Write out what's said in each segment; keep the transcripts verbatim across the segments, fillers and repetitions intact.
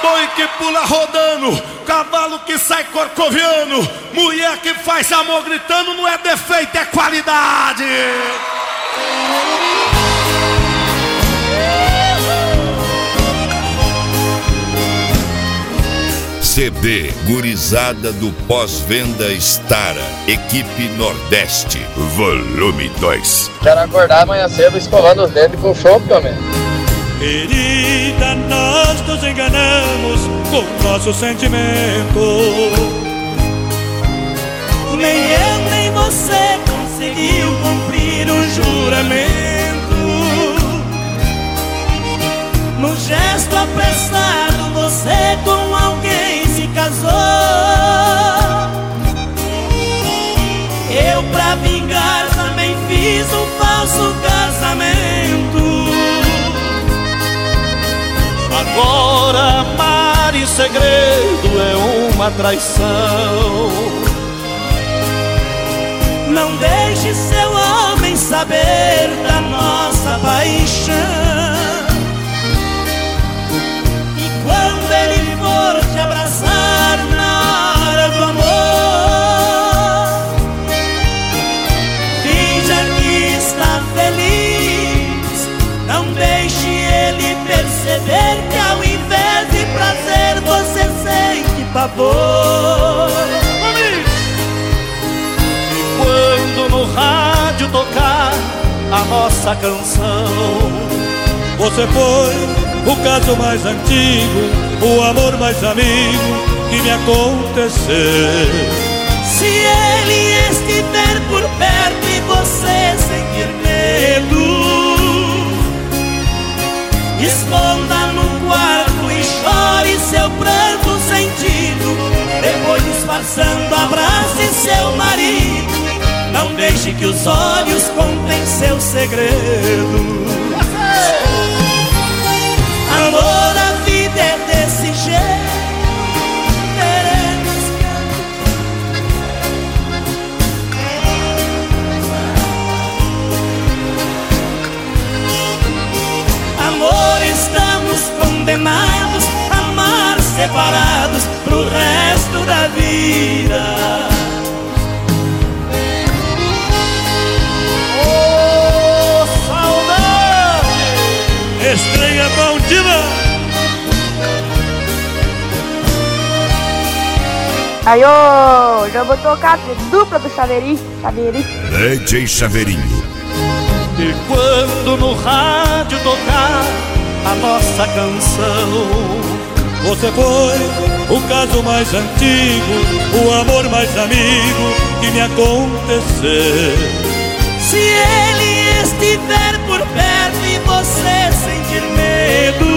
Boi que pula rodando, cavalo que sai corcoviano, mulher que faz amor gritando, não é defeito, é qualidade. C D Gurizada do Pós-Venda Stara, Equipe Nordeste, volume dois. Quero acordar amanhã cedo escovando os dentes com chope, homem. Querida, nós nos enganamos com nosso sentimento. Nem eu nem você conseguiu cumprir o juramento. No gesto apressado você com alguém se casou. Eu pra vingar também fiz um falso casamento. Agora amar em segredo é uma traição. Não deixe seu homem saber da nossa paixão. E quando ele for te abraçar na hora do amor, finja que está feliz. Não deixe ele perceber que ao invés de prazer você sente pavor. E quando no rádio tocar a nossa canção, você foi o caso mais antigo, o amor mais amigo que me aconteceu. Se ele estiver por perto e você sentir medo, esconda no quarto e chore seu pranto sentido. Depois disfarçando abrace seu marido. Não deixe que os olhos contem seu segredo. Amor, a vida é desse jeito. Teremos amor, estamos condenados a amar separados pro resto da vida. Oh, saudade! Estreia maldita! Aí, ô, já vou tocar a dupla do Chaveirinho, Chaveirinho. D J Chaveirinho. E quando no rádio tocar a nossa canção, você foi o caso mais antigo, o amor mais amigo que me aconteceu. Se ele estiver por perto e você sentir medo,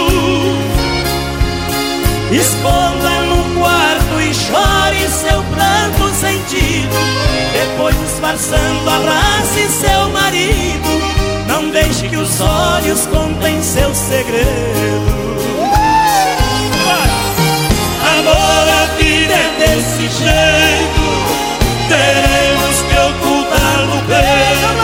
esconda no quarto e chore seu pranto sentido. Depois disfarçando abrace seu marido. Não deixe que os olhos contem seu segredo. Amor, a vida é desse jeito. Teremos que ocultar no peito.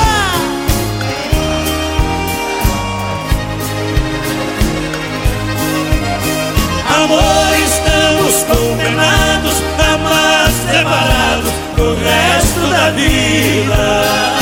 Amor, estamos condenados a amar separados pro resto da vida.